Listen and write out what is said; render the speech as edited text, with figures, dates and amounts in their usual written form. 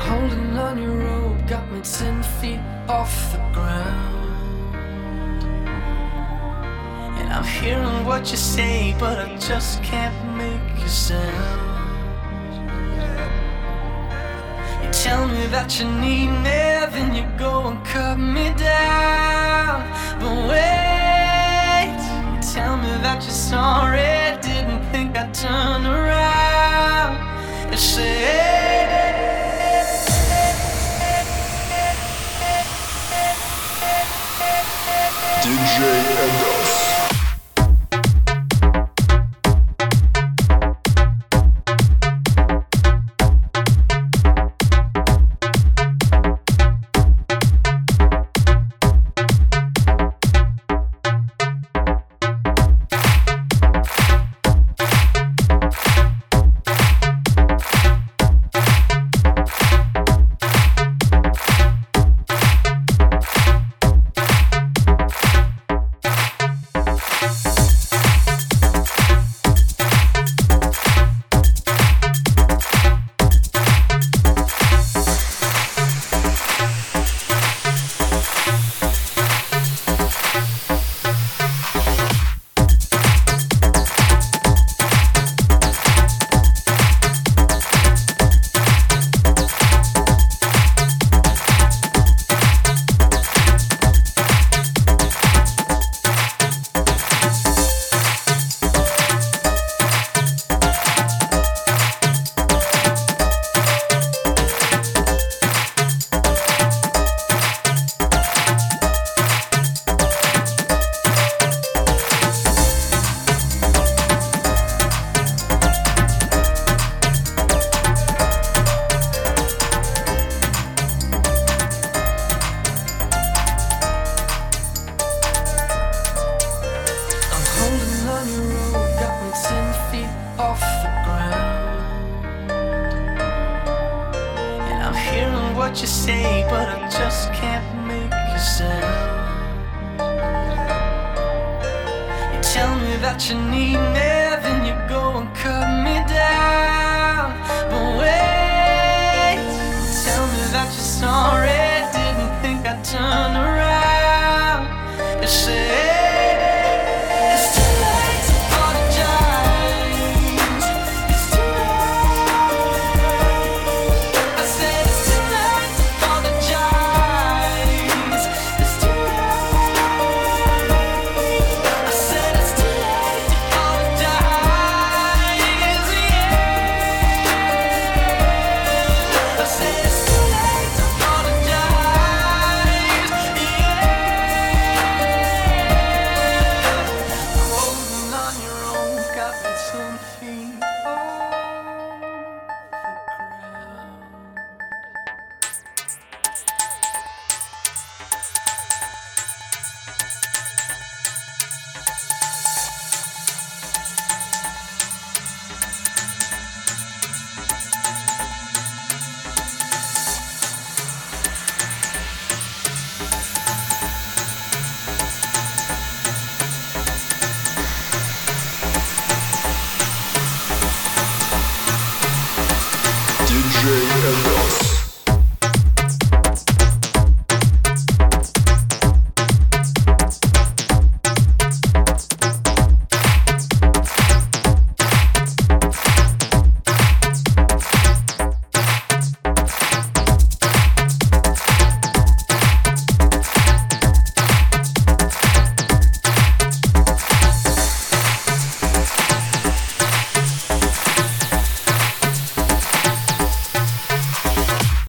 holding on your rope, got me 10 feet off the ground. And I'm hearing what you say, but I just can't make a sound. You tell me that you need me, then you go and cut me down. But wait, you tell me that you're sorry, didn't think I'd turn around and say DJ Endos. what you say, but I just can't make a sound. You tell me that you need me,